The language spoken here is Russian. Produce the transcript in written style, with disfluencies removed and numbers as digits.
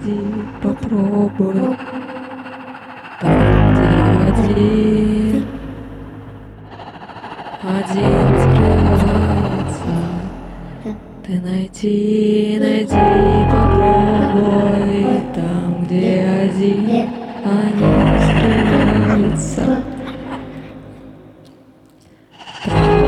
найди, попробуй. Там, где один скрывается. Ты найди, попробуй. Там, где один, они скрываются. Там,